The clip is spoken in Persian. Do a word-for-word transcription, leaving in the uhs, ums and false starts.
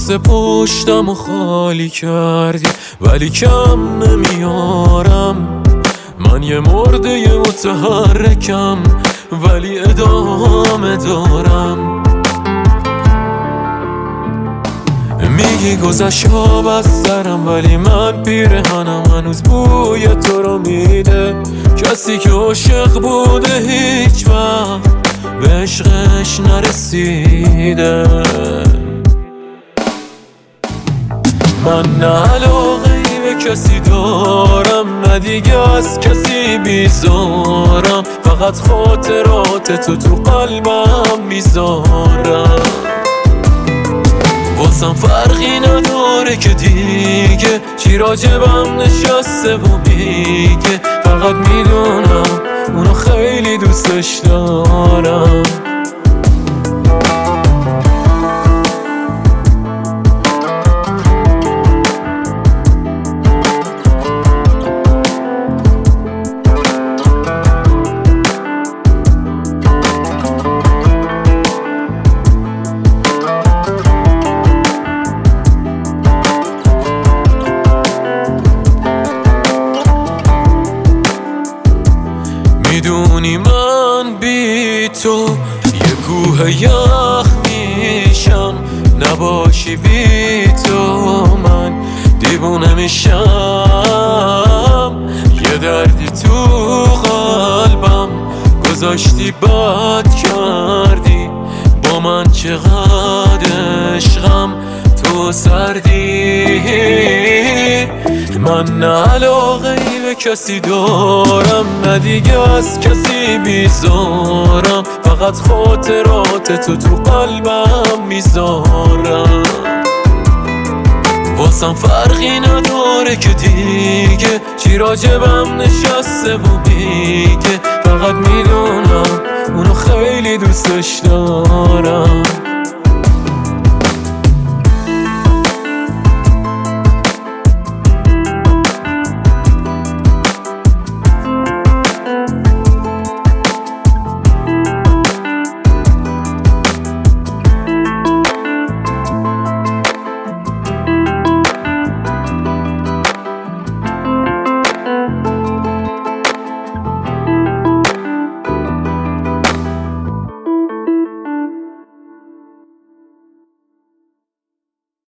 واسه پشتم و خالی کردی ولی کم نمیارم. من یه مرده متحرکم ولی ادامه دارم. میگی گذشت ها از سرم ولی من پیرهنم هنوز بوی تو رو میده. کسی که عاشق بوده هیچ وقت به عشقش نرسیده. من نه علاقه ای به کسی دارم نه دیگه از کسی بیزارم. فقط خاطرات تو تو قلبم میذارم. واسم فرقی نداره که دیگه چی راجبم نشسته و میگه. فقط میدونم اونو خیلی دوستش دارم. میدونی من بی تو یه کوه یخ میشم. نباشی بی تو من دیوونه میشم. یه دردی تو قلبم گذاشتی بد کردی. با من چقدر عشقم تو سردی. من نه علاقه ای به کسی دارم نه دیگه از کسی بیزارم. فقط خاطرات تو تو قلبم میذارم. واسم فرقی نداره که دیگه چی راجبم نشسته و میگه. فقط میدونم اونو خیلی دوستش دارم.